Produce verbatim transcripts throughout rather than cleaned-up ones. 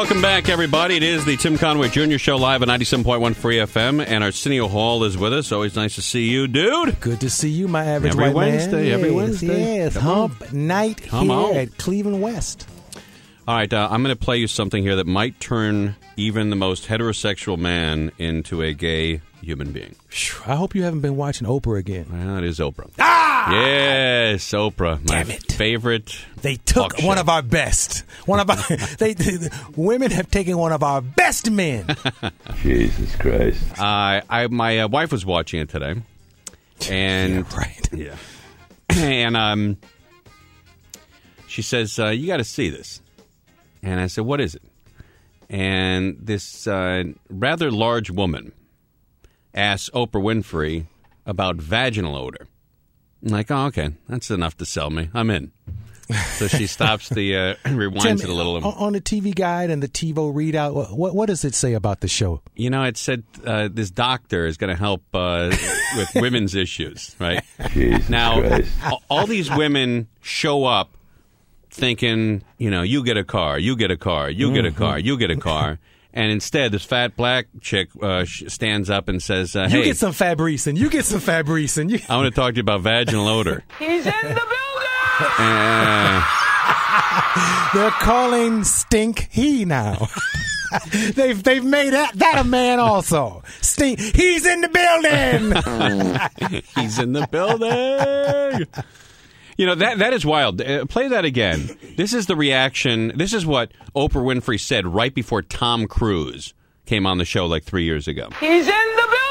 welcome back, everybody. It is the Tim Conway Junior Show live at ninety-seven point one Free F M, and Arsenio Hall is with us. Always nice to see you, dude. Good to see you, my average every white Wednesday, man. Every yes, Wednesday. Yes, Come hump on. night Come here on. at Cleveland West. All right, uh, I'm going to play you something here that might turn even the most heterosexual man into a gay human being. I hope you haven't been watching Oprah again. Well, it is Oprah. Ah! Yes, Oprah. Damn my it. favorite. They took talk one show. of our best. One of our they, they women have taken one of our best men. Jesus Christ. Uh, I my uh, wife was watching it today, and Yeah, right. yeah, and um, she says, uh, "You got to see this," and I said, "What is it?" And this uh, rather large woman asks Oprah Winfrey about vaginal odor. I'm like, "Oh, okay, that's enough to sell me. I'm in." So she stops the uh, rewinds Tim, it a little. on, on the T V guide and the TiVo readout, what, what what does it say about the show? You know, it said uh, this doctor is going to help uh, with women's issues, right? Jesus Now, Christ. all, all these women show up thinking, you know, you get a car, you get a car, you get a car, you get a car. And instead, this fat black chick uh, sh- stands up and says, uh, You hey, get some Fabrice and you get some Fabrice and you. I want to talk to you about vaginal odor. He's in the building! Uh, They're calling Stink he now. they've they've made that, that a man also. Stink. He's in the building. he's in the building. You know, that that is wild. Uh, play that again. This is the reaction. This is what Oprah Winfrey said right before Tom Cruise came on the show like three years ago. He's in the building!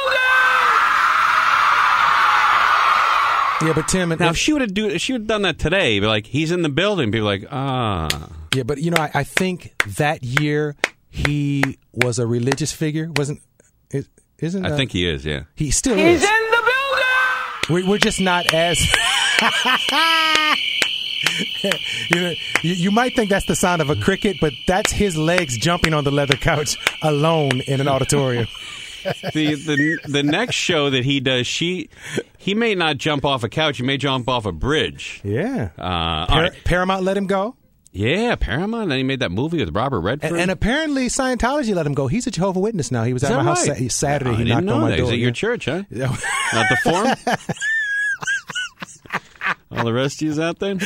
Yeah, but Tim, Now, if she would have do, if she would have done that today, be like, he's in the building. People like, ah. yeah, but you know, I, I think that year he was a religious figure, wasn't? Is, isn't? I uh, think he is, yeah. he still He's is. in the building! We're, we're just not as. you, know, you, you might think that's the sound of a cricket, but that's his legs jumping on the leather couch alone in an auditorium. the the the next show that he does, she he may not jump off a couch. He may jump off a bridge. Yeah. Uh, all Par- right. Paramount let him go. Yeah, Paramount. And then he made that movie with Robert Redford. And, and apparently Scientology let him go. He's a Jehovah Witness now. He was Is at that my house right? sa- Saturday. Oh, I he didn't knocked know on my that. door. He's at your yeah. church, huh? Not the Forum? All the rest of you's out there?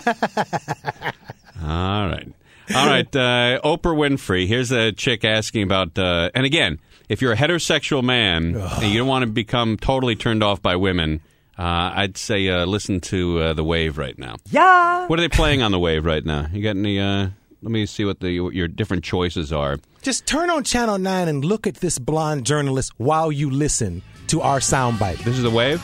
All right. All right. Uh, Oprah Winfrey. Here's a chick asking about, uh, and again, if you're a heterosexual man and you don't want to become totally turned off by women, uh, I'd say uh, listen to uh, The Wave right now. Yeah! What are they playing on The Wave right now? You got any, uh, let me see what the your different choices are. Just turn on Channel nine and look at this blonde journalist while you listen to our soundbite. This is The Wave?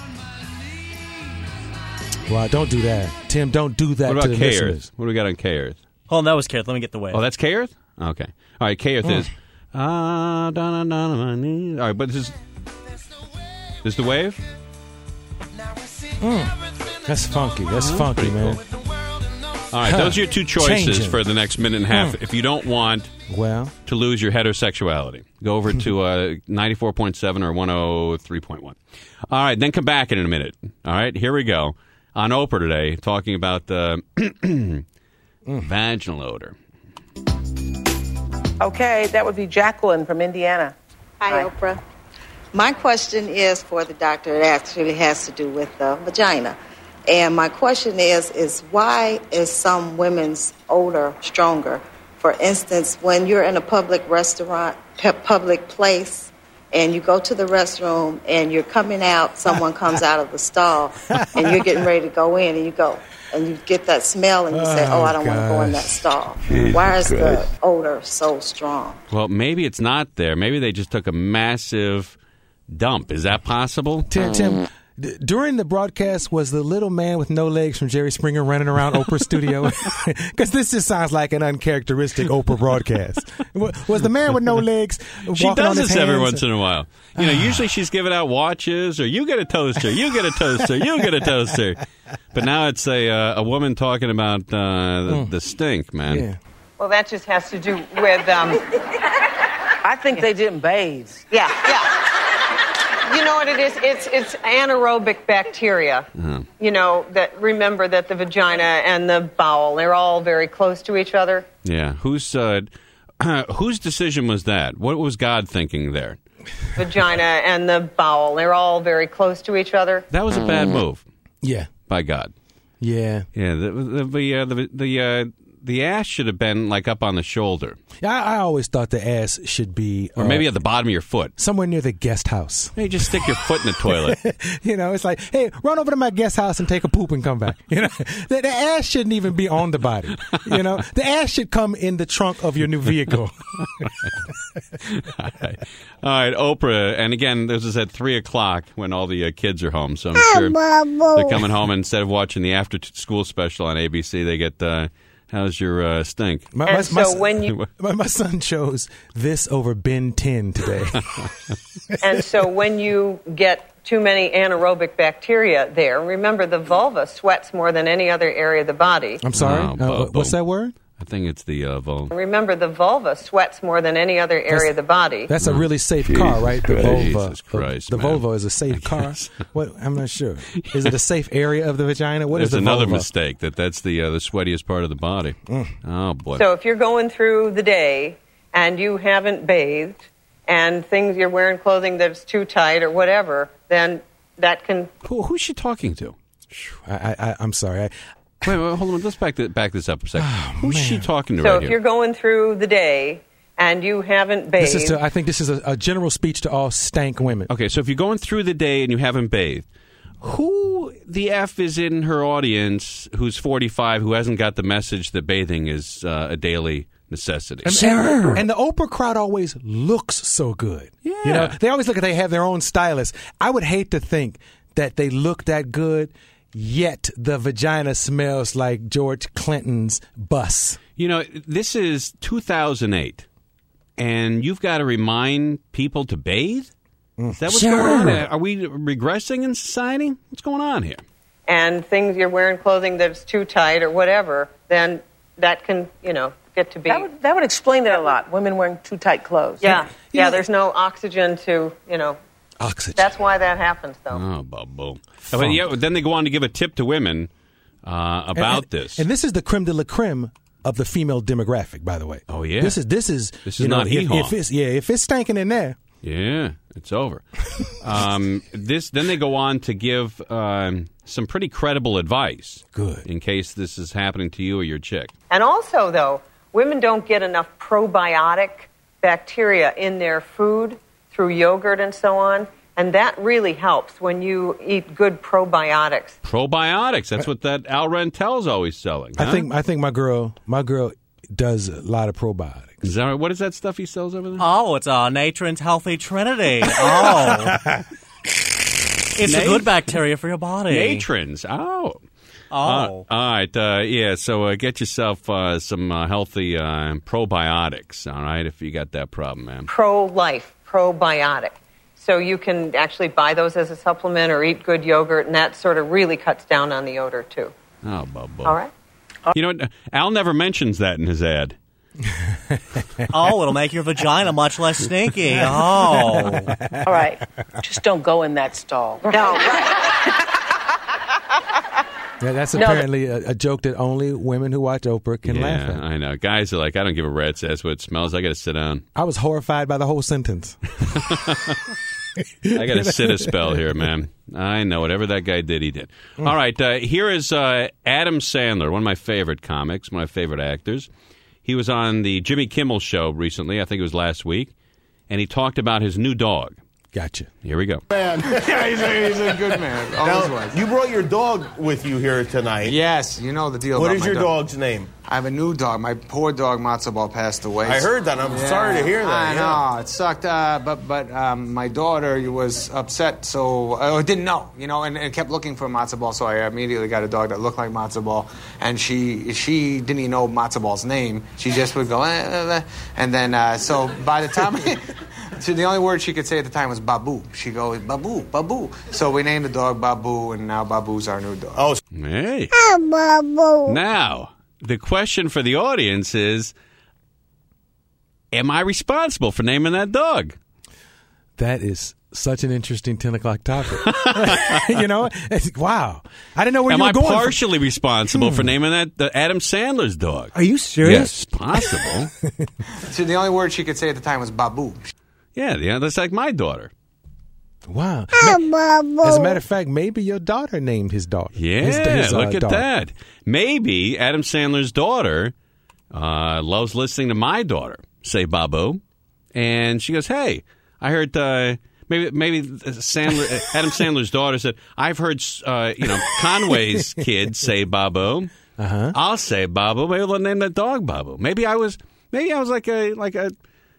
Well, don't do that. Tim, don't do that What to about the K listeners. Earth? What do we got on K Earth? Oh, that was Kate. Let me get the wave. Oh, that's K Earth? Okay. All right, K Earth is. Ah, down, down on my knees. All right, but this is. This is The Wave? That's funky. That's Oh, funky, pretty man. cool. All right, those are your two choices Changing. for the next minute and a half. Hmm. If you don't want Well, to lose your heterosexuality, go over to uh, ninety-four point seven or one oh three point one. All right, then come back in a minute. All right, here we go. On Oprah today, talking about uh, vaginal odor. Okay, that would be Jacqueline from Indiana. Hi, Oprah. My question is for the doctor. It actually has to do with the vagina. And my question is, is why is some women's odor stronger? For instance, when you're in a public restaurant, pu- public place, and you go to the restroom and you're coming out, someone comes out of the stall, and you're getting ready to go in, and you go, and you get that smell, and you say, oh, I don't want to go in that stall. Jesus Why is the Christ. odor so strong? Well, maybe it's not there. Maybe they just took a massive dump. Is that possible? Tim, Tim, d- during the broadcast, was the little man with no legs from Jerry Springer running around Oprah's studio? Because this just sounds like an uncharacteristic Oprah broadcast. W- Was the man with no legs She walking does on his this every hands? once in a while. You know, usually she's giving out watches, or you get a toaster, you get a toaster, you get a toaster. But now it's a uh, a woman talking about uh, the, the stink, man. Yeah. Well, that just has to do with, um... I think they didn't bathe. Yeah, yeah. You know what it is? It's it's anaerobic bacteria. Uh-huh. You know, that remember that the vagina and the bowel, they're all very close to each other. Yeah. Who's uh, whose decision was that? What was God thinking there? Vagina and the bowel, they're all very close to each other. That was a bad move Yeah. by God. Yeah. Yeah, the the the uh, the, the, uh, the ass should have been like up on the shoulder, I, I always thought the ass should be, or uh, maybe at the bottom of your foot. somewhere near the guest house. Hey, just stick your foot in the toilet. You know, it's like, hey, run over to my guest house and take a poop and come back. You know, the, the ass shouldn't even be on the body. You know, the ass should come in the trunk of your new vehicle. All right. All right, Oprah, and again, this is at three o'clock when all the uh, kids are home, so I'm sure they're coming home, and instead of watching the after-school special on A B C, they get, uh, how's your uh, stink? My, And my, so my, when you- my, my son chose this over Ben ten today. And so when you get too many anaerobic bacteria there, remember the vulva sweats more than any other area of the body. I'm sorry. Oh, uh, bo- what's bo- that word? I think it's the uh, vulva. Remember the vulva sweats more than any other area of the body. That's a really safe car, right? The Christ. Volvo. Jesus Christ, the man. Volvo is a safe car. What? I'm not sure. Is it a safe area of the vagina? What There's is the another vulva? mistake, that that's the uh, the sweatiest part of the body. Oh, boy. So if you're going through the day and you haven't bathed and things you're wearing clothing that's too tight or whatever, then that can Who, who's she talking to? I, I, I'm sorry. I, Wait, wait, hold on. Let's back, the, back this up a second. Who's she talking to So right if here? you're going through the day and you haven't bathed, this is to, I think this is a, a general speech to all stank women. Okay, so if you're going through the day and you haven't bathed, who the F is in her audience who's forty-five who hasn't got the message that bathing is uh, a daily necessity? And, and, and the Oprah crowd always looks so good. Yeah. You know, they always look like they have their own stylist. I would hate to think that they look that good, yet the vagina smells like George Clinton's bus. You know, this is two thousand eight, and you've got to remind people to bathe? Is that what's Sure. going on? Are we regressing in society? What's going on here? and things you're wearing clothing that's too tight or whatever, then that can, you know, get to be. That would, that would explain it a lot. Women wearing too tight clothes. yeah, You yeah. know- There's no oxygen to, you know. Oxygen. That's why that happens, though. Oh, bubble. I mean, yeah, then they go on to give a tip to women uh, about and, this. And this is the creme de la creme of the female demographic, by the way. Oh, yeah. This is this is This you is know, not if, hee-haw. if it's yeah, if it's stinking in there. Yeah, it's over. um, this then they go on to give um, some pretty credible advice. Good. In case this is happening to you or your chick. And also, though, women don't get enough probiotic bacteria in their food through yogurt and so on. And that really helps when you eat good probiotics. Probiotics. That's what that Al Rentel's always selling. I huh? think I think my girl my girl does a lot of probiotics. Is that right? What is that stuff he sells over there? Oh, it's uh, Natron's Healthy Trinity. Oh. It's Nat- a good bacteria for your body. Natrons. Oh. Oh. Uh, all right. Uh, yeah, so uh, get yourself uh, some uh, healthy uh, probiotics, all right, if you got that problem, man. Pro-life, probiotic. So you can actually buy those as a supplement or eat good yogurt, and that sort of really cuts down on the odor, too. Oh, bubble. All right? You know what? Al never mentions that in his ad. Oh, it'll make your vagina much less stinky. Oh. All right. Just don't go in that stall. No, right. Yeah, that's No, apparently a, a joke that only women who watch Oprah can laugh Yeah, at. I know. Guys are like, I don't give a rat's ass what it smells. I got to sit down. I was horrified by the whole sentence. I got to sit a spell here, man. I know. Whatever that guy did, he did. Mm. All right. Uh, here is uh, Adam Sandler, one of my favorite comics, one of my favorite actors. He was on the Jimmy Kimmel Show recently. I think it was last week. And he talked about his new dog. Gotcha. Here we go. Yeah, he's a, he's a good man. Always Now, was. you brought your dog with you here tonight. Yes, you know the deal. What about is my your dog. dog's name? I have a new dog. My poor dog Matzo Ball passed away. I heard that. I'm Yeah, sorry to hear that. I yeah. know it sucked, uh, but but um, my daughter was upset, so uh, didn't know, you know, and, and kept looking for Matzo Ball. So I immediately got a dog that looked like Matzo Ball, and she she didn't even know Matzo Ball's name. She just would go, eh, eh, eh. And then uh, so by the time. So the only word she could say at the time was Babu. She goes, Babu, Babu. So we named the dog Babu, and now Babu's our new dog. Oh, Hey. Now, the question for the audience is, am I responsible for naming that dog? That is Such an interesting ten o'clock topic. You know, it's, wow. I didn't know where Am you were I going. partially from. responsible hmm. for naming that the Adam Sandler's dog? Are you serious? Yes, possible. So the only word she could say at the time was babu. Yeah, yeah, that's like my daughter. Wow. As a matter of fact, maybe your daughter named his dog. Yeah, his, his, uh, look at dog. that. Maybe Adam Sandler's daughter uh, loves listening to my daughter say Babu, and she goes, "Hey, I heard." Uh, Maybe maybe Sandler, Adam Sandler's daughter said, "I've heard uh, you know Conway's kids say Babu. Uh-huh. I'll say Babu. Maybe they'll name that dog Babu. Maybe I was maybe I was like a like a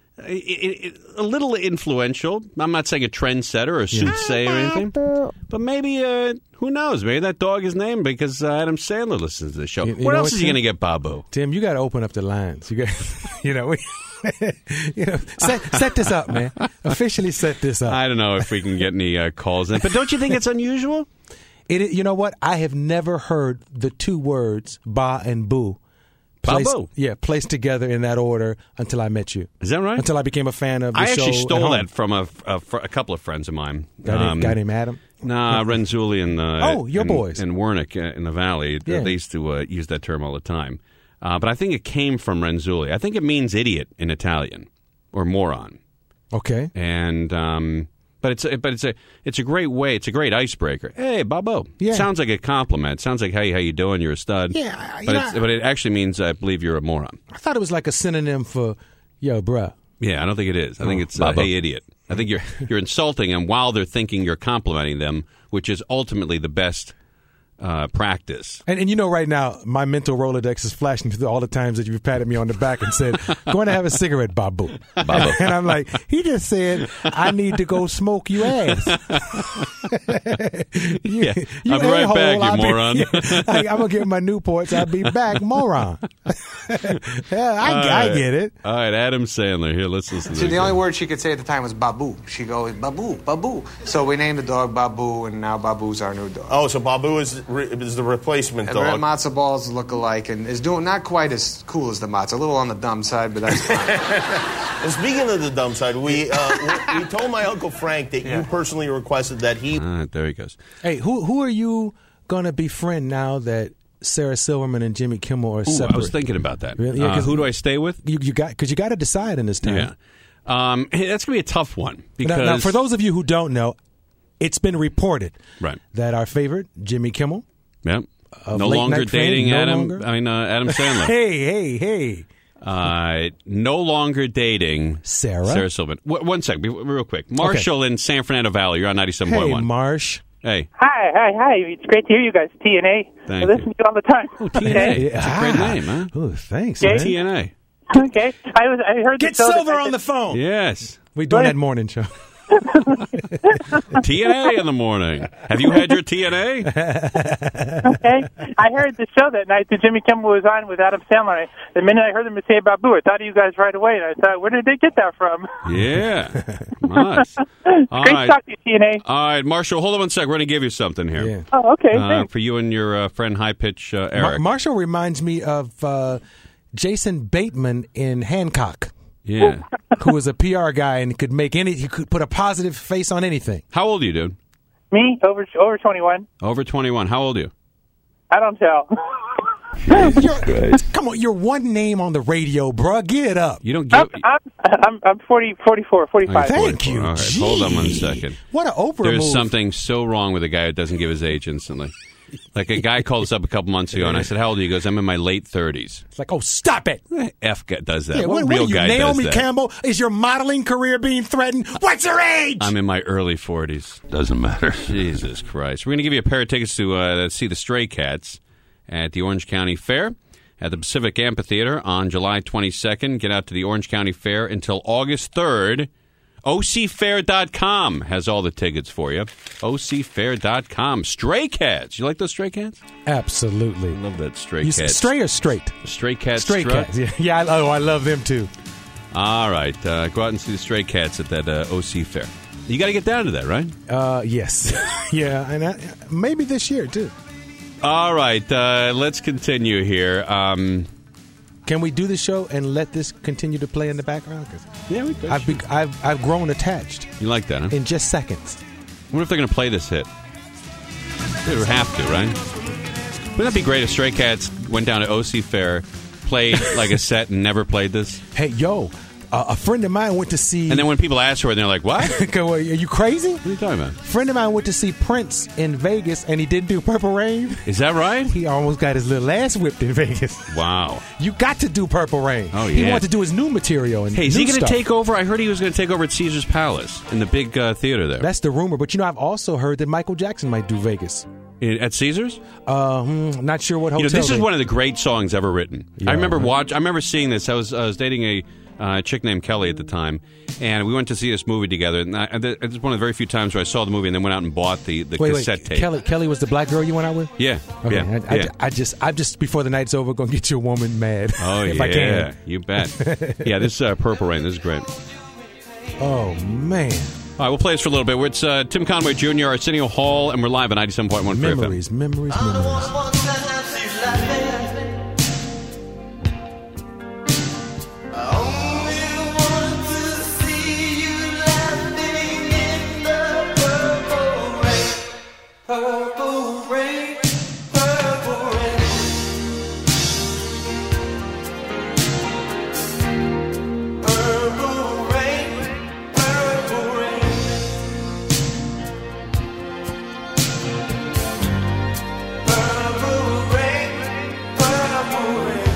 a, a little influential. I'm not saying a trendsetter or a soothsayer or anything, but maybe uh, who knows? Maybe that dog is named because uh, Adam Sandler listens to the show. You, you what know else what, is he Tim? going to get Babu? Tim, you got to open up the lines. You got, you know. We, you know, set, set this up, man. Officially set this up. I don't know if we can get any uh, calls in, but don't you think it's unusual? It, you know what? I have never heard the two words "ba" and "boo" placed, Babu. yeah, placed together in that order until I met you. Is that right? Until I became a fan of the I show. actually at stole home. that from a, a, a couple of friends of mine. Guy, named, Um, guy named Adam. Nah, Renzulli and uh, Oh, your and, boys. and Wernick uh, in the Valley. Yeah. They used to uh, use that term all the time. Uh, but I think it came from Renzulli. I think it means idiot in Italian or moron. Okay. And um, but it's a, but it's a it's a great way. It's a great icebreaker. Hey, Babo. Yeah. Sounds like a compliment. Sounds like hey, how you doing? You're a stud. Yeah, you But know, it's, but it actually means I believe you're a moron. I thought it was like a synonym for "yo, bruh." Yeah, I don't think it is. I think Oh, it's uh, hey, idiot. I think you're you're insulting them while they're thinking you're complimenting them, which is ultimately the best uh, practice. And, and you know, right now, my mental Rolodex is flashing through all the times that you've patted me on the back and said, "Going to have a cigarette, Babu." Babu. And I'm like, he just said, "I need to go smoke you ass." you, Yeah, I'll be right a-hole, back, you I'll be- moron. I, I'm going to get my Newports. I'll be back, moron. Yeah, I, All I right. get it. All right, Adam Sandler. Here, let's listen to So this. the only word she could say at the time was babu. She goes, babu, babu. So we named the dog Babu, and now Babu's our new dog. Oh, so Babu is re- is the replacement And dog. matzo balls look alike, and is doing not quite as cool as the matzo. A little on the dumb side, but that's fine. And speaking of the dumb side, we uh, we, we told my Uncle Frank that Yeah. you personally requested that he. Uh, there he goes. Hey, who who are you going to befriend now that Sarah Silverman and Jimmy Kimmel are Ooh, separate? I was thinking about that. Really? Yeah, uh, 'cause- who do I stay with? You, you got because you got to decide in this time. Yeah. Um, hey, that's going to be a tough one. Because Now, now, for those of you who don't know, it's been reported Right. that our favorite Jimmy Kimmel, Yep. of no late longer night fame, dating no Adam. longer? I mean, uh, Adam Sandler. hey, hey, hey, Uh, no longer dating Sarah. Sarah Silverman. W- one second, be- real quick. Marshall in San Fernando Valley. You're on ninety-seven point hey, one. Marsh. Hey. Hi, hi, hi. It's great to hear you guys. T N A. Thank I listen you. to you all the time. Oh, T N A. Okay. That's a great Ah. name, huh? Oh, thanks, Okay. man. T N A. Okay. I was. I heard Get the show Silver that- on the phone. Yes. We're doing What? that morning show. T N A in the morning. Have you had your T N A? Okay. I heard the show that night that Jimmy Kimmel was on with Adam Sandler. I- The minute I heard him say Babu, I thought of you guys right away, and I thought, where did they get that from? Yeah. Nice. All Great right. talk to you, T N A. All right, Marshall, hold on one sec. We're going to give you something here. Yeah. Oh, okay. Uh, thanks. for you and your uh, friend High Pitch uh, Mar- Eric. Marshall reminds me of uh, Jason Bateman in Hancock, yeah. who was a P R guy and could make any. He could put a positive face on anything. How old are you, dude? Me, over over twenty-one. Over twenty-one. How old are you? I don't tell. You're- come on, you're one name on the radio, bruh. Get it up. You don't I'm, get. I'm, I'm, I'm forty, forty-four, forty-five. Thank forty-four. you. All right, hold on one Gee. second. What an Oprah There's move. something so wrong with a guy who doesn't give his age instantly. Like a guy called us up a couple months ago, and I said, "How old are you?" He goes, "I'm in my late thirties." It's like, oh, stop it. F guy does that. Yeah, what, what, real what are you, guy Naomi does that? Campbell? Is your modeling career being threatened? What's your age? I'm in my early forties. Doesn't matter. Jesus Christ. We're going to give you a pair of tickets to uh, see the Stray Cats at the Orange County Fair at the Pacific Amphitheater on July twenty-second. Get out to the Orange County Fair until August third. O C fair dot com has all the tickets for you. O C fair dot com. Stray Cats. You like those Stray Cats? Absolutely. I love that Stray You Cats. s- stray or straight? Stray Cats. Stray strut. cats. Yeah, yeah. I, oh, I love them too. All right. Uh, go out and see the Stray Cats at that uh, O C Fair. You got to get down to that, right? Uh, yes. Yeah, and I, maybe this year too. All right, uh, let's continue here. Um, Can we do the show and let this continue to play in the background? Cause yeah, we could. I've, be, I've I've grown attached. You like that, huh? In just seconds. What if they're going to play this hit? They would have to, right? Wouldn't that be great if Stray Cats went down to O C Fair, played like a set, and never played this? Hey, yo, uh, a friend of mine went to see... And then when people ask for it, they're like, what? Are you crazy? What are you talking about? A friend of mine went to see Prince in Vegas, and he didn't do Purple Rain. Is that right? He almost got his little ass whipped in Vegas. Wow. You got to do Purple Rain. Oh, yeah. He wanted to do his new material. And hey, is new he going to stuff. take over? I heard he was going to take over at Caesar's Palace in the big uh, theater there. That's the rumor. But, you know, I've also heard that Michael Jackson might do Vegas. In, at Caesars? Uh, hmm, not sure what hotel. You know, this they... is one of the great songs ever written. Yeah, I remember right. watch. I remember seeing this. I was, I was dating a uh, chick named Kelly at the time, and we went to see this movie together. And I, it was one of the very few times where I saw the movie and then went out and bought the, the wait, cassette wait. tape. Kelly, Kelly was the black girl you went out with? Yeah. Okay. Yeah. I, I, yeah. I just, I'm just before the night's over, gonna get your woman mad. Oh if yeah, I can. You bet. Yeah, this uh, Purple Rain. This is great. Oh man. All right, we'll play this for a little bit. It's uh, Tim Conway Junior, Arsenio Hall, and we're live at ninety-seven point one Memories, memories, memories. Purple rain, purple rain. Purple rain, purple rain. Purple rain, purple rain.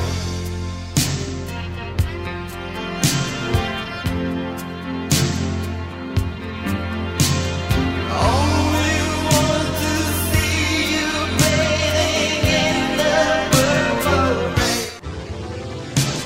Only want to see you bathing in the purple rain.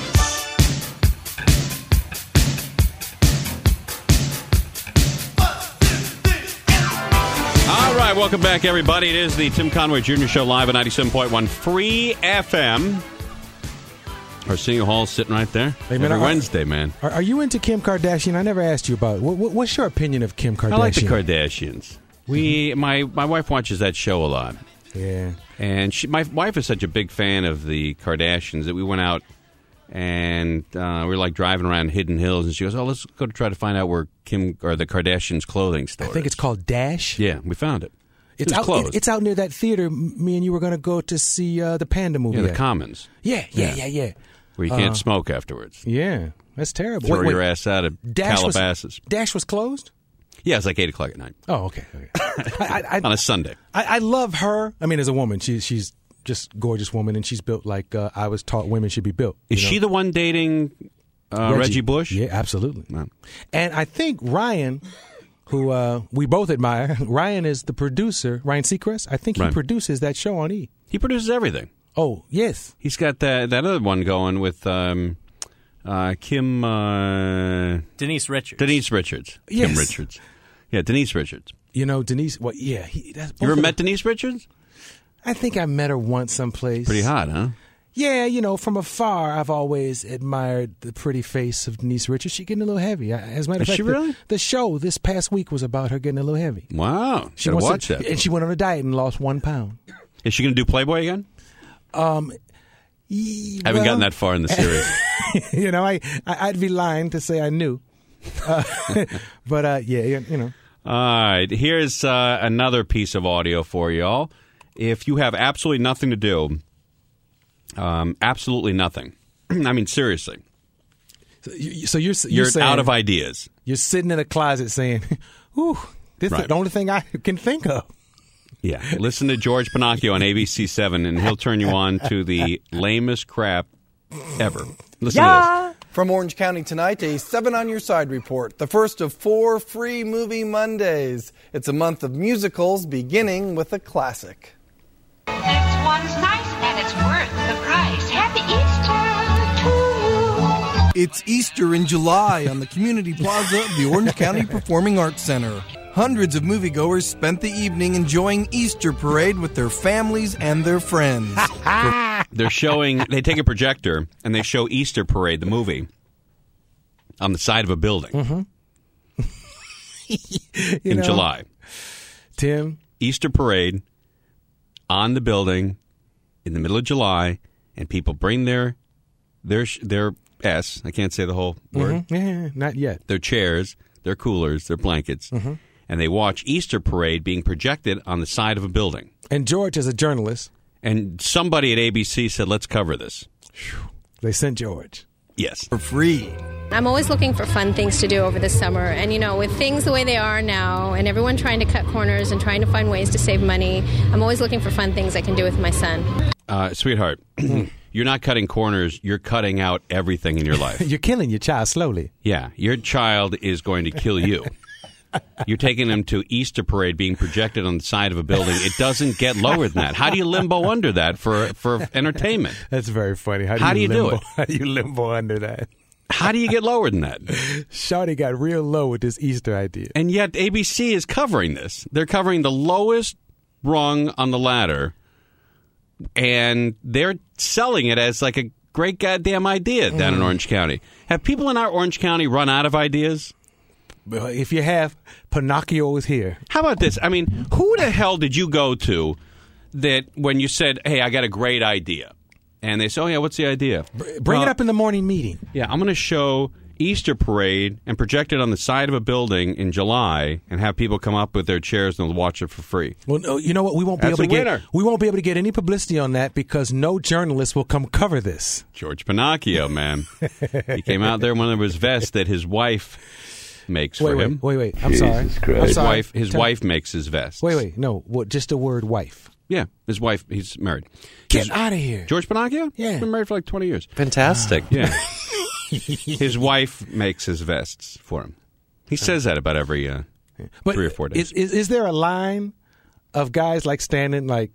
All right, welcome back, everybody. It is the Tim Conway Junior Show live at ninety-seven point one Free F M. Arsenio Hall's sitting right there. Hey, man, Every are- Wednesday, man. Are, are you into Kim Kardashian? I never asked you about it. What, what, what's your opinion of Kim Kardashian? I like the Kardashians. We, my, my wife watches that show a lot. Yeah. And she, my wife is such a big fan of the Kardashians that we went out and uh, we were like driving around Hidden Hills, and she goes, "Oh, let's go to try to find out where Kim or the Kardashians' clothing store." I think is. it's called Dash. Yeah, we found it. It's it was out. closed. It, it's out near that theater. M- Me and you were going to go to see uh, the Panda movie. yeah, the at. Commons. Yeah, yeah, yeah, yeah. Where you can't Uh, smoke afterwards. Yeah, that's terrible. Throw Wait, wait. your ass out of Dash was- Calabasas. Dash was closed. Yeah, it's like eight o'clock at night Oh, okay. okay. I, I, on a Sunday. I, I love her. I mean, as a woman, she's she's just gorgeous woman, and she's built like uh, I was taught women should be built. Is you know? she the one dating uh, Reggie. Reggie Bush? Yeah, absolutely. Wow. And I think Ryan, who uh, we both admire, Ryan is the producer. Ryan Seacrest. I think he Right. produces that show on E. He produces everything. Oh yes, He's got that that other one going with um, uh, Kim uh, Denise Richards. Denise Richards. Yes. Kim Richards. Yeah, Denise Richards. you know Denise. Well, yeah, he, that's both You ever of met them- Denise Richards? I think I met her once someplace. Pretty hot, huh? Yeah, you know, from afar, I've always admired the pretty face of Denise Richards. She's getting a little heavy. I- As a matter of Is fact, she the- really? the, show this past week was about her getting a little heavy. Wow. She Gotta wants watch to- that. and she went on a diet and lost one pound. Is she going to do Playboy again? Um, I haven't gotten that far in the series. you know, I, I I'd be lying to say I knew, uh, but uh, yeah, you, you know. All right, here's uh, another piece of audio for y'all. If you have absolutely nothing to do, um, absolutely nothing. I mean, seriously, So, you, so you're you're, you're saying out of ideas. You're sitting in a closet saying, "Ooh, this Right. is the only thing I can think of." Yeah, listen to George Pinocchio on A B C seven, and he'll turn you on to the lamest crap ever. Listen to this. From Orange County tonight, a Seven on Your Side report, the first of four free movie Mondays. It's a month of musicals, beginning with a classic. This one's nice and it's worth the price. Happy Easter to you. It's Easter in July on the Community Plaza of the Orange County Performing Arts Center. Hundreds of moviegoers spent the evening enjoying Easter parade with their families and their friends. They're showing, they take a projector and they show Easter Parade, the movie, on the side of a building Mm-hmm. You in know, July. Tim, Easter Parade on the building in the middle of July, and people bring their their sh- their S. I can't say the whole word. Mhm. Yeah, not yet. Their chairs, their coolers, their blankets, Mhm. and they watch Easter parade being projected on the side of a building. And George is a journalist. And somebody at A B C said, "Let's cover this." They sent George. Yes. For free. I'm always looking for fun things to do over the summer. And, you know, with things the way they are now and everyone trying to cut corners and trying to find ways to save money, I'm always looking for fun things I can do with my son. Uh, sweetheart, you're not cutting corners. You're cutting out everything in your life. You're killing your child slowly. Yeah, your child is going to kill you. You're taking them to Easter parade being projected on the side of a building. It doesn't get lower than that. How do you limbo under that for for entertainment? That's very funny. How do How you, do, you limbo, do it? How do you limbo under that? How do you get lower than that? Shawty got real low with this Easter idea. And yet A B C is covering this. They're covering the lowest rung on the ladder, and they're selling it as like a great goddamn idea down in Orange County. Have people in our Orange County run out of ideas? Well, if you have, Pinocchio is here. How about this? I mean, who the hell did you go to that when you said, "Hey, I got a great idea," and they said, "Oh yeah, what's the idea?" Bring Well, it up in the morning meeting. Yeah, I'm going to show Easter parade and project it on the side of a building in July, and have people come up with their chairs and they'll watch it for free. Well, no, you know what? We won't be That's able to a winner. get we won't be able to get any publicity on that because no journalist will come cover this. George Pinocchio, man, he came out there in one of his vests that his wife makes Wait, for wait, him. wait, wait. I'm Jesus sorry. I'm Christ. His sorry. wife, his Tell- wife makes his vests. Wait, wait. No, what? Just the word wife. Yeah, his wife. He's married. Get His- out of here. George Pinocchio? Yeah. He's been married for like twenty years. Fantastic. Yeah. His wife makes his vests for him. He says that about every uh, But three or four days. Is, is, is there a line of guys like standing like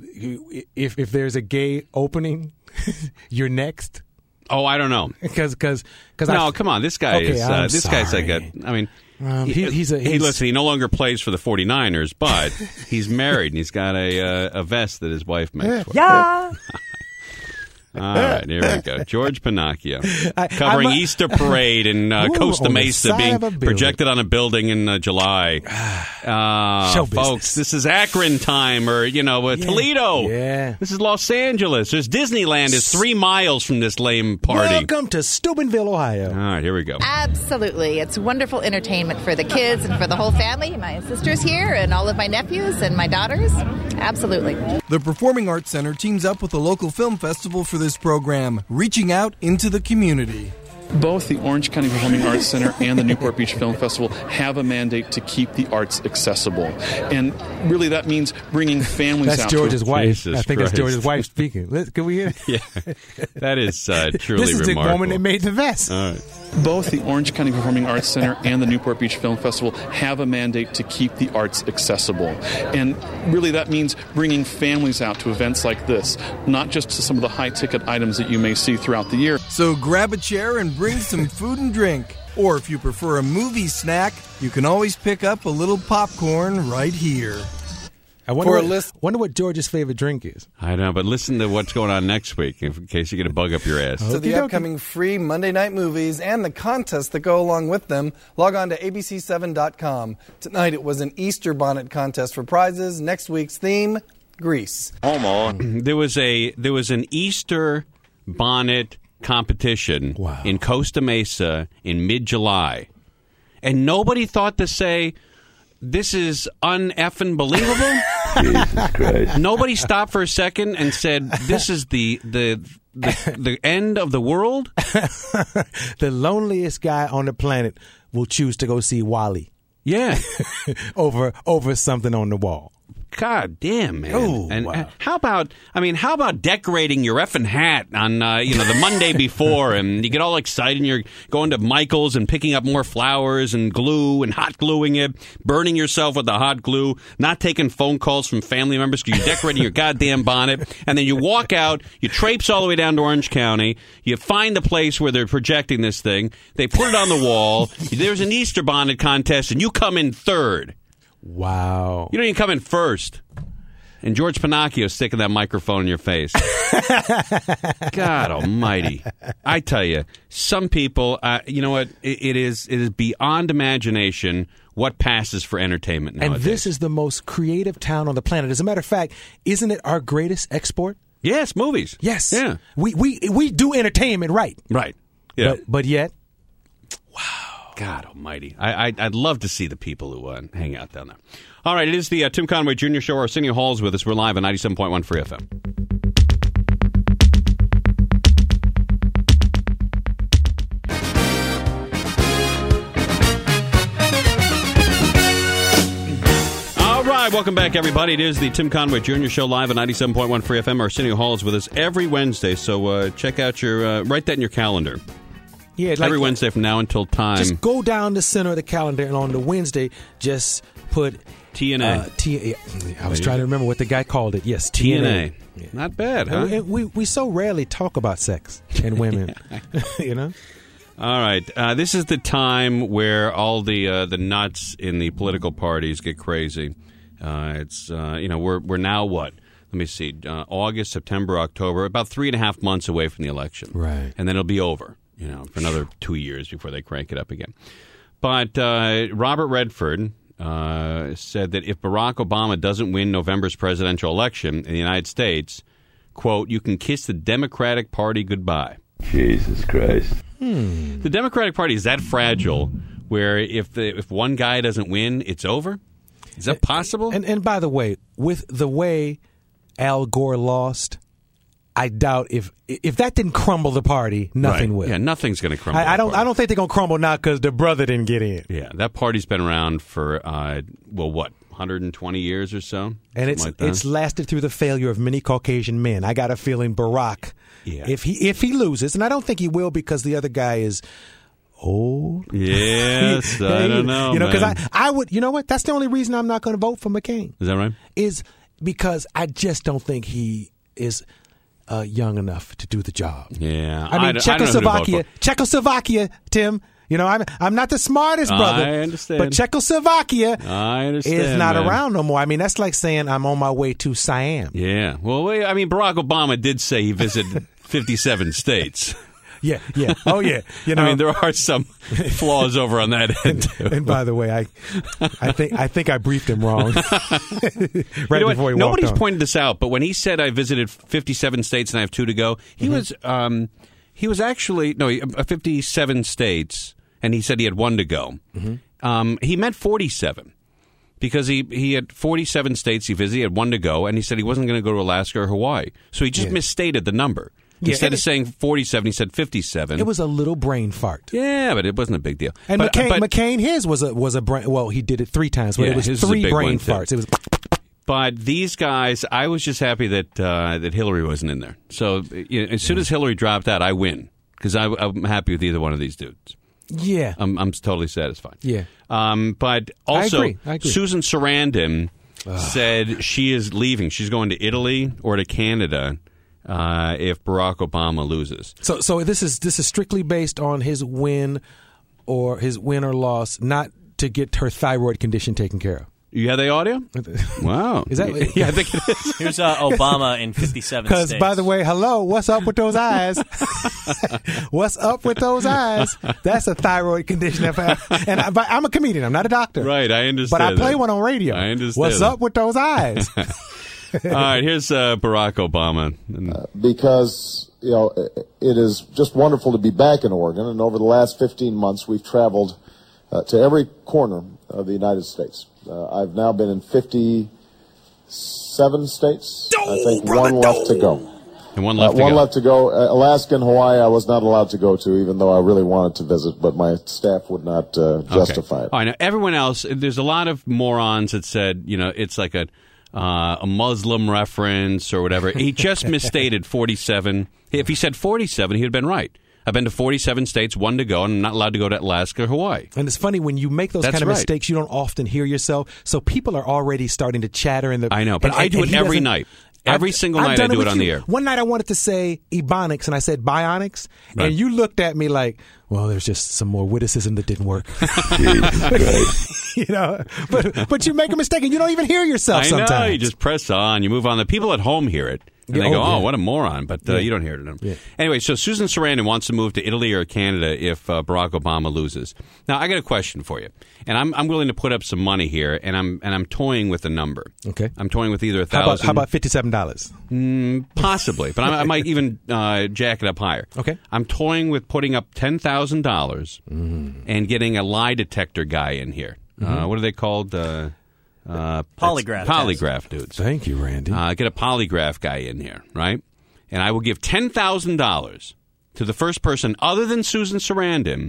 if if there's a gay opening, you're next? Oh, I don't know. Because because because No, come on. This guy Okay, is. Uh, I'm this guy's like a. sorry. I mean, Um, he- he's a- he he's- listen. He no longer plays for the 49ers, but he's married and he's got a uh, a vest that his wife makes. For him. Yeah. All right, here we go. George Pinocchio I- covering I'm a- Easter parade in uh, Ooh, Costa on the Mesa side being of a building. projected on a building in uh, July. Uh, Show folks, business. this is Akron time, or you know, uh, Toledo. Yeah. This is Los Angeles. There's Disneyland is three miles from this lame party. Welcome to Steubenville, Ohio. All right, here we go. Absolutely. It's wonderful entertainment for the kids and for the whole family. My sister's here and all of my nephews and my daughters. Absolutely. The Performing Arts Center teams up with the local film festival for this program, reaching out into the community. Both the Orange County Performing Arts Center and the Newport Beach Film Festival have a mandate to keep the arts accessible. And really that means bringing families That's out George's to wife. Jesus I think Christ. it's George's wife speaking. Let, can we hear? Yeah, that is uh, truly This is the remarkable. woman that made the vest. All right. Both the Orange County Performing Arts Center and the Newport Beach Film Festival have a mandate to keep the arts accessible. And really that means bringing families out to events like this, not just to some of the high-ticket items that you may see throughout the year. So grab a chair and bring some food and drink. Or if you prefer a movie snack, you can always pick up a little popcorn right here. I wonder For a what, list- wonder what George's favorite drink is. I know, but listen to what's going on next week if, in case you get a bug up your ass. To the upcoming free Monday night movies and the contests that go along with them, log on to A B C seven dot com. Tonight it was an Easter bonnet contest for prizes. Next week's theme, Grease. There was a there was an Easter bonnet competition in Costa Mesa in mid-July, and nobody thought to say, "This is un-effing believable." Jesus Christ. Nobody stopped for a second and said, "This is the the the, the end of the world." The loneliest guy on the planet will choose to go see Wally. Yeah, over over something on the wall. God damn, man. Oh, and wow. uh, how about, I mean, how about decorating your effing hat on, uh, you know, the Monday before, and you get all excited and you're going to Michael's and picking up more flowers and glue and hot gluing it, burning yourself with the hot glue, not taking phone calls from family members because you're decorating your goddamn bonnet, and then you walk out, you traipse all the way down to Orange County, you find the place where they're projecting this thing, they put it on the wall, there's an Easter bonnet contest, and you come in third. Wow. You don't even come in first. And George Pinocchio sticking that microphone in your face. God almighty. I tell you, some people, uh, you know what, it, it is it is beyond imagination what passes for entertainment nowadays. And this is the most creative town on the planet. As a matter of fact, isn't it our greatest export? Yes, movies. Yes. Yeah. We we we do entertainment right. Right. Yeah. But, but yet, God almighty. I, I, I'd love to see the people who uh, hang out down there. All right, it is the uh, Tim Conway Junior Show. Arsenio Hall's with us. We're live on ninety-seven point one Free F M. All right, welcome back, everybody. It is the Tim Conway Junior Show live on ninety-seven point one Free F M. Arsenio Hall is with us every Wednesday, so uh, check out your, uh, write that in your calendar. Yeah, like, every Wednesday from now until time. Just go down the center of the calendar, and on the Wednesday, just put T N A. Uh, T- I was trying to remember what the guy called it. Yes, T N A. T N A. Yeah. Not bad, huh? And, and we we so rarely talk about sex and women, you know. All right, uh, this is the time where all the uh, the nuts in the political parties get crazy. Uh, it's uh, you know we're we're now what? Let me see, uh, August, September, October, about three and a half months away from the election, right? And then it'll be over. You know, for another two years before they crank it up again. But uh, Robert Redford uh, said that if Barack Obama doesn't win November's presidential election in the United States, quote, you can kiss the Democratic Party goodbye. Jesus Christ. Hmm. The Democratic Party is that fragile where if the if one guy doesn't win, it's over? Is that possible? And and by the way, with the way Al Gore lost, I doubt if if that didn't crumble the party, nothing right. will. Yeah, nothing's going to crumble. I, I don't. I don't think they're going to crumble now because the brother didn't get in. Yeah, that party's been around for uh, well, what, one hundred twenty years or so, and it's like it's lasted through the failure of many Caucasian men. I got a feeling Barack, yeah. if he if he loses, and I don't think he will because the other guy is old. Yes, I don't know. You know, because I I would. You know what? That's the only reason I'm not going to vote for McCain. Is that right? Is because I just don't think he is. Uh, young enough to do the job. Yeah, I mean I, Czechoslovakia, I Czechoslovakia, Tim. You know, I'm I'm not the smartest brother. I understand, but Czechoslovakia I understand, is not man. around no more. I mean, that's like saying I'm on my way to Siam. Yeah. Well, wait, I mean, Barack Obama did say he visited fifty-seven states. Yeah, yeah. Oh, yeah. You know, I mean, there are some flaws over on that end. Too. And by the way, I, I think I think I briefed him wrong right you know before he Nobody's walked on. pointed this out, but when he said I visited fifty-seven states and I have two to go, he Mm-hmm. was um, he was actually no uh, fifty-seven states, and he said he had one to go. Mm-hmm. Um, he meant forty-seven. Because he, he had forty-seven states he visited, he had one to go, and he said he wasn't going to go to Alaska or Hawaii. So he just Yeah. misstated the number. Yeah, Instead and of it- saying forty-seven, he said fifty-seven. It was a little brain fart. Yeah, but it wasn't a big deal. And but, McCain, but, McCain, his was a was a brain. Well, he did it three times, but Yeah, it was his was a three big brain one, too. farts. It was. But these guys, I was just happy that uh, that Hillary wasn't in there. So you know, as soon as Hillary dropped out, I win because I'm happy with either one of these dudes. Yeah, I'm I'm totally satisfied. Yeah. Um, but also, I agree. I agree. Susan Sarandon said she is leaving. She's going to Italy or to Canada uh, if Barack Obama loses. So, so this is this is strictly based on his win or his win or loss, not to get her thyroid condition taken care of. You have the audio? Wow. Is that? Yeah, I think it is. Here's uh, Obama in fifty-seven Because, states. by the way, hello, what's up with those eyes? What's up with those eyes? That's a thyroid condition. If I, and I, but I'm a comedian. I'm not a doctor. Right, I understand. But I play that. one on radio. I understand. What's that. up with those eyes? All right, here's uh, Barack Obama. Uh, because, you know, it is just wonderful to be back in Oregon, and over the last fifteen months we've traveled uh, to every corner of the United States. Uh, I've now been in fifty-seven states. I think one left to go. And one left uh, to one go. left to go. Uh, Alaska and Hawaii I was not allowed to go to, even though I really wanted to visit, but my staff would not uh, justify okay. it. All right, now everyone else, there's a lot of morons that said, you know, it's like a uh, a Muslim reference or whatever. He just misstated forty-seven. If he said forty-seven, he'd have been right. I've been to forty-seven states, one to go, and I'm not allowed to go to Alaska or Hawaii. And it's funny, when you make those That's kind of right. mistakes, you don't often hear yourself. So people are already starting to chatter in the. I know, but and- I do and it he every doesn't- night. Every I've- single I've night done I do with it on you. the air. One night I wanted to say ebonics, and I said bionics, Right. and you looked at me like, well, there's just some more witticism that didn't work. You know, but but you make a mistake and you don't even hear yourself I know. sometimes. You just press on. You move on. The people at home hear it. And Yeah, they go, oh, oh, yeah. what a moron. But uh, Yeah. you don't hear it. Yeah. Anyway, so Susan Sarandon wants to move to Italy or Canada if uh, Barack Obama loses. Now, I got a question for you. And I'm I'm willing to put up some money here, and I'm and I'm toying with a number. Okay. I'm toying with either a How about, thousand. how about fifty-seven dollars? Mm, possibly, but I, I might even uh, jack it up higher. Okay. I'm toying with putting up ten thousand dollars Mm. and getting a lie detector guy in here. Uh, Mhm. what are they called? Uh, uh, Polygraph Polygraph dudes. Thank you, Randy. Uh, get a polygraph guy in here, right? And I will give ten thousand dollars to the first person other than Susan Sarandon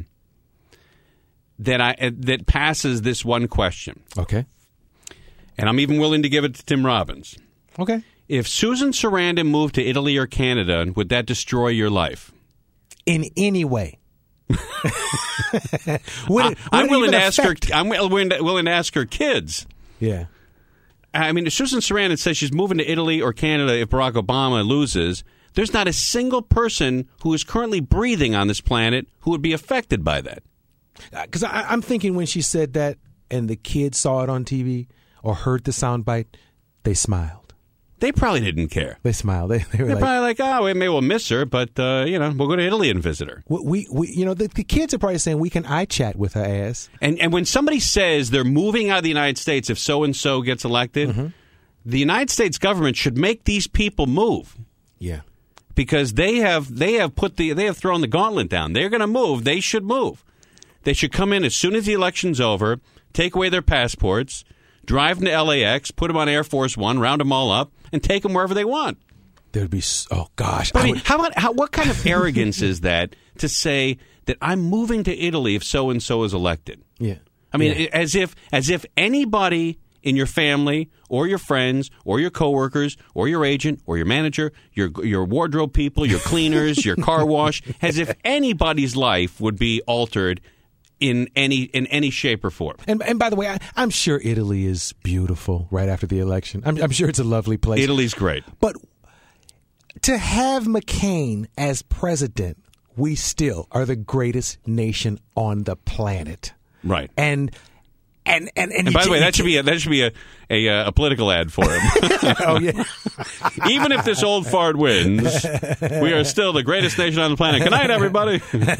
that I uh, that passes this one question. Okay. And I'm even willing to give it to Tim Robbins. Okay. If Susan Sarandon moved to Italy or Canada, would that destroy your life? In any way. would it, would I'm it willing even to ask her. affect- I'm willing to, willing to ask her kids. Yeah. I mean, if Susan Sarandon says she's moving to Italy or Canada if Barack Obama loses, there's not a single person who is currently breathing on this planet who would be affected by that. Because I'm thinking when she said that and the kids saw it on T V or heard the soundbite, they smiled. They probably didn't care. They smiled. They, they were They're like, probably like, oh, we may well miss her, but, uh, you know, we'll go to Italy and visit her. we, we, you know, the, the kids are probably saying we can eye chat with her ass. And and when somebody says they're moving out of the United States if so-and-so gets elected, Mm-hmm. the United States government should make these people move. Yeah. Because they have they have put the they have thrown the gauntlet down. They're going to move. They should move. They should come in as soon as the election's over, take away their passports, drive them to L A X, put them on Air Force One, round them all up, and take them wherever they want. There'd be s- oh gosh. But I I mean, would- how about how, what kind of arrogance is that to say that I'm moving to Italy if so and so is elected? yeah. I mean, Yeah. as if as if anybody in your family or your friends or your coworkers or your agent or your manager, your your wardrobe people, your cleaners, your car wash, as if anybody's life would be altered in any in any shape or form. And and by the way, I, I'm sure Italy is beautiful right after the election. I'm, I'm sure it's a lovely place. Italy's great. But to have McCain as president, we still are the greatest nation on the planet. Right. And and and and, And you by the ca- way, you that should be a, that should be a a, uh, a political ad for him. Oh yeah. Even if this old fart wins, we are still the greatest nation on the planet. Good night, everybody.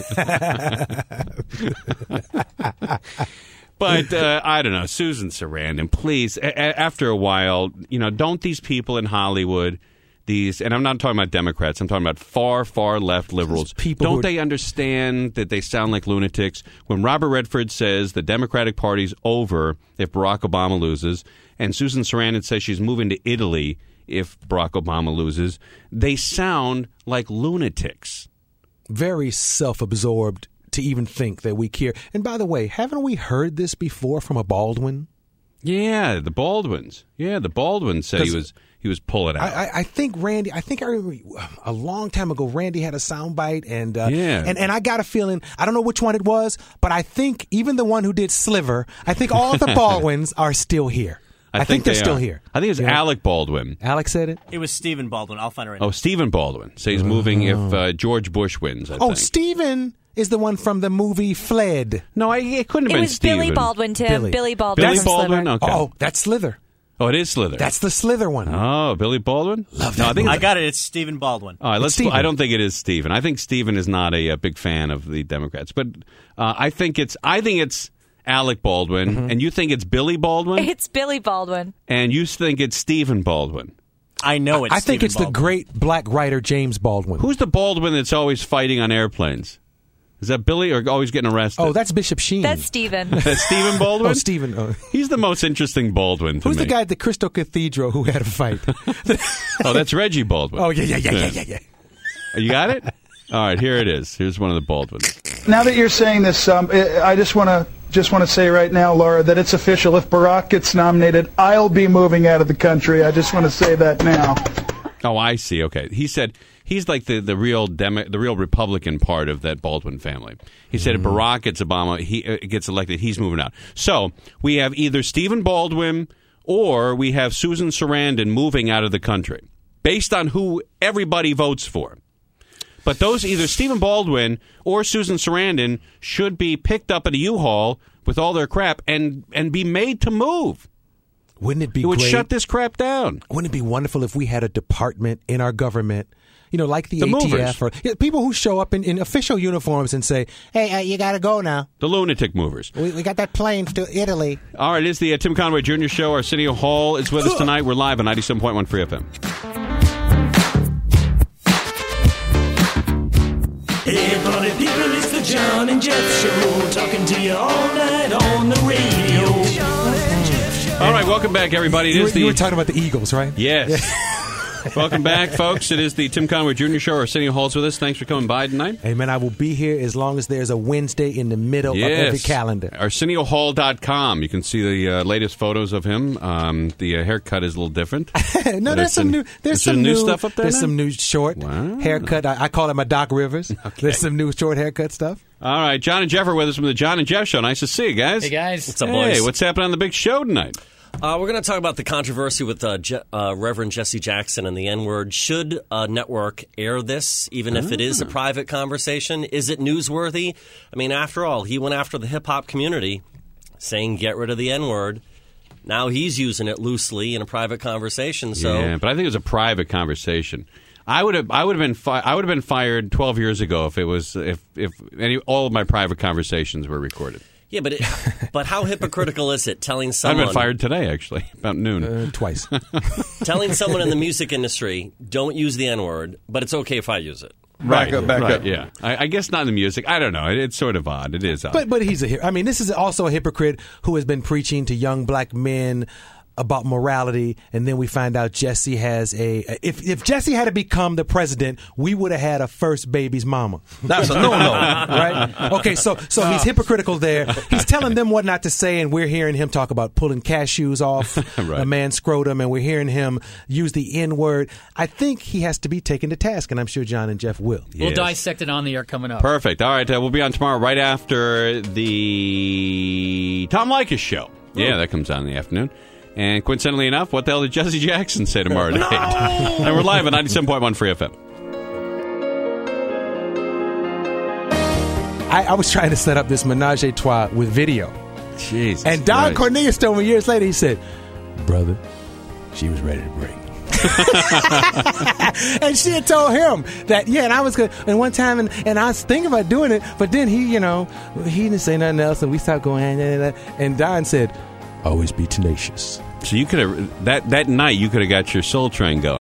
But uh, I don't know, Susan Sarandon, please. A- a- after a while, you know, don't these people in Hollywood, these, and I'm not talking about Democrats, I'm talking about far, far left liberals. people Don't who are- they understand that they sound like lunatics? When Robert Redford says the Democratic Party's over if Barack Obama loses, and Susan Sarandon says she's moving to Italy if Barack Obama loses, they sound like lunatics. Very self-absorbed to even think that we care. And by the way, haven't we heard this before from a Baldwin? Yeah, the Baldwins. Yeah, the Baldwins said he 'Cause was he was pulling out. I, I, I think Randy. I think I remember a long time ago. Randy had a soundbite, and uh, Yeah. and and I got a feeling. I don't know which one it was, but I think even the one who did Sliver. I think all the Baldwins are still here. I, think, they're they still are. here. I think it's Yeah. Alec Baldwin. Alex said it. It was Stephen Baldwin. I'll find it right Oh, now. Stephen Baldwin. So he's moving if uh, George Bush wins, I Oh, think. Stephen is the one from the movie Fled. No, I, it couldn't have It been was Billy Stephen. Baldwin, Tim. Billy. Billy Baldwin. Billy from Baldwin? Slither. Okay. Oh, that's Slither. Oh, it is Slither. That's the Slither one. Oh, Billy Baldwin? Love No, I that think I got it. It's Stephen Baldwin. All right, let's. Stephen. I don't think it is Stephen. I think Stephen is not a, a big fan of the Democrats, but uh, I think it's. I think it's Alec Baldwin, Mm-hmm. and you think it's Billy Baldwin, It's Billy Baldwin. and you think it's Stephen Baldwin. I know it's I think Stephen it's Baldwin. the great black writer James Baldwin. Who's the Baldwin that's always fighting on airplanes? Is that Billy or always getting arrested? Oh, that's Bishop Sheen. That's Stephen. That's Stephen Baldwin. Oh, Stephen. Oh. He's the most interesting Baldwin to Who's me. the guy at the Crystal Cathedral who had a fight? Oh, that's Reggie Baldwin. Oh, yeah, yeah, yeah, yeah, yeah, yeah. You got it? All right, here it is. Here's one of the Baldwins. Now that you're saying this, um, I I just want to just want to say right now, Laura, that it's official. If Barack gets nominated, I'll be moving out of the country. I just want to say that now. Oh, I see. Okay, he said he's like the, the real Demo, the real Republican part of that Baldwin family. He said if Barack gets Obama, he uh, gets elected, he's moving out. So we have either Stephen Baldwin or we have Susan Sarandon moving out of the country based on who everybody votes for. But those either Stephen Baldwin or Susan Sarandon should be picked up at a U-Haul with all their crap and and be made to move. Wouldn't it be It would great? shut this crap down. Wouldn't it be wonderful if we had a department in our government, you know, like the, The A T movers. F, or yeah, people who show up in, in official uniforms and say, hey, uh, you got to go now. The lunatic movers. We, we got that plane to Italy. All right, it is the uh, Tim Conway Junior Show. Arsenio Hall is with us tonight. We're live on ninety-seven point one Free F M. Hey, party people, it's the John and Jeff Show. Talking to you all night on the radio. All right, welcome back, everybody. It You, is were, the you were talking about the Eagles, right? Yes. Welcome back, folks. It is the Tim Conway Junior Show. Arsenio Hall's with us. Thanks for coming by tonight. Hey, man, I will be here as long as there's a Wednesday in the middle Yes. of every calendar. Arsenio Hall dot com. You can see the uh, latest photos of him. Um, the uh, haircut is a little different. no, But there's it's some an- new. There's is there some new stuff up there. There's now? some new short haircut. I, I call it my Doc Rivers. There's some new short haircut stuff. All right, John and Jeff are with us from the John and Jeff Show. Nice to see you guys. Hey, guys. What's up, Hey, boys? what's happening on the big show tonight? Uh, we're going to talk about the controversy with uh, Je- uh, Reverend Jesse Jackson and the N-word. Should a network air this, even if it is a private conversation? Is it newsworthy? I mean, after all, he went after the hip-hop community, saying get rid of the N-word. Now he's using it loosely in a private conversation. So Yeah, but I think it was a private conversation. I would have I would have been fi- I would have been fired twelve years ago if it was if if any all of my private conversations were recorded. Yeah, but it, but how hypocritical is it telling I've someone been fired today, actually, about noon. Uh, twice. telling someone in the music industry, don't use the N-word, but it's okay if I use it? Right, up, back right, up. Yeah, I, I guess not in the music. I don't know. It, it's sort of odd. It is odd. But but he's a hy- I mean, this is also a hypocrite who has been preaching to young black men about morality, and then we find out Jesse has a. If if Jesse had to become the president, we would have had a first baby's mama. That's a no-no. Right? Okay, so so he's hypocritical there. He's telling them what not to say, and we're hearing him talk about pulling cashews off Right. a man's scrotum, and we're hearing him use the N word. I think he has to be taken to task, and I'm sure John and Jeff will. We'll Yes. dissect it on the air coming up. Perfect. All right, uh, we'll be on tomorrow right after the Tom Leykis show. Yeah, that comes on in the afternoon. And coincidentally enough, what the hell did Jesse Jackson say tomorrow night? And we're live at ninety-seven point one Free F M. I, I was trying to set up this menage a trois with video. Jesus. And Don Christ. Cornelius told me years later, he said, brother, she was ready to break. And she had told him that, yeah, and I was good. And one time, and, and I was thinking about doing it, but then he, you know, he didn't say nothing else, and we stopped going, and Don said, always be tenacious. So you could have, that, that night, you could have got your Soul Train going.